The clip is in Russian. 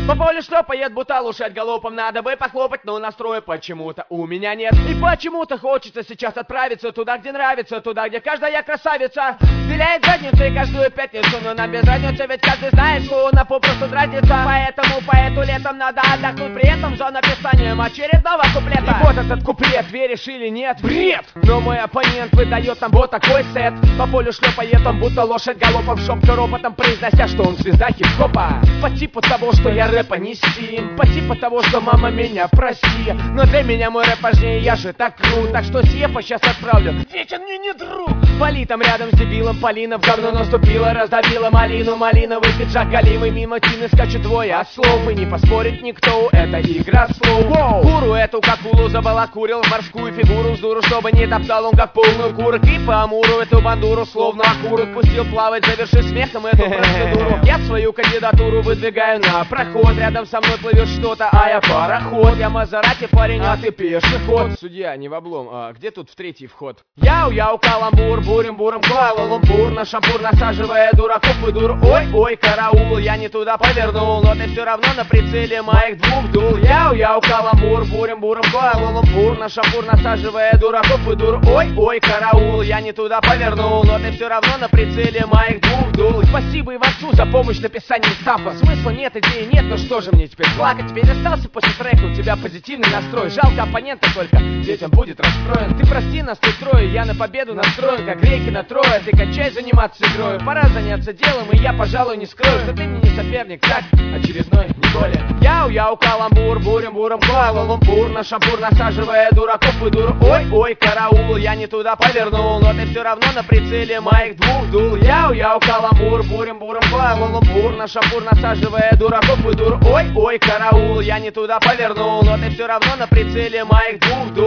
По полю шлепает, будто лошадь галопом. Надо бы похлопать, но настроя почему-то у меня нет. И почему-то хочется сейчас отправиться туда, где нравится, туда, где каждая красавица виляет задницей каждую пятницу. Но нам без разницы, ведь каждый знает, что она попросту дразнится. Поэтому поэту летом надо отдохнуть, при этом за написанием очередного куплета. И вот этот куплет, веришь или нет, бред! Но мой оппонент выдает нам вот такой сет. По полю шлепает он, будто лошадь галопом, шепча ропотом, произнося, что он звезда хип-хопа. По типу того, что я рэпа не стим, по типу того, что мама меня прости. Но для меня мой рэп важнее, я же так крут. Так что Сьефа сейчас отправлю, ведь он мне не друг. Вали там рядом с дебилом, Полина в говно наступила, раздавила малину. Малиновый пиджак голимый, мимо Тины скачет двое ослов. И не поспорит никто, это игра слов. Куру эту какулу забалакурил в морскую фигуру вздуру, чтобы не топтал он как полную курок. И по амуру эту бандуру словно окурок пустил плавать, завершив смехом эту процедуру. Я свою кандидатуру выдвигаю на проход. Рядом со мной плывет что-то, а я пароход. Я Мазерати, парень, а ты пешеход. Судья, не в облом, а где тут в третий вход? Яу-яу, каламбур, бурим-буром, Куала-Лумпур. На шампур насаживая дураков и дур. Ой-ой, караул, я не туда повернул, но ты все равно на прицеле моих двух дул. Яу-яу, каламбур, бурим-буром, Куала-Лумпур. На шампур насаживая дураков и дур. Ой-ой, караул, я не туда повернул, но ты все равно на прицеле моих двух дул. Спасибо Иванцу за помощь в написании стафа. Смысла нет, идеи нет, ну что же мне теперь плакать? Теперь остался после трека, у тебя позитивный настрой. Жалко оппонента только, ведь он будет расстроен. Ты прости нас тут трое, я на победу настроен, как греки на трое. Ты кончай заниматься игрой, пора заняться делом, и я, пожалуй, не скрою, что ты мне не соперник, так, очередной, не более. Яу-яу, каламбур, бурим-буром, Куала-Лумпур. На шампур насаживая дураков и дур. Ой-ой, караул, я не туда повернул, но ты все равно на прицеле моих двух дул. Яу-яу, каламбур, бурим-буром, Куала-Лумпур. На шампур насаживая дураков и дур. Ой-ой, караул, я не туда повернул, но ты все равно на прицеле моих двух дул.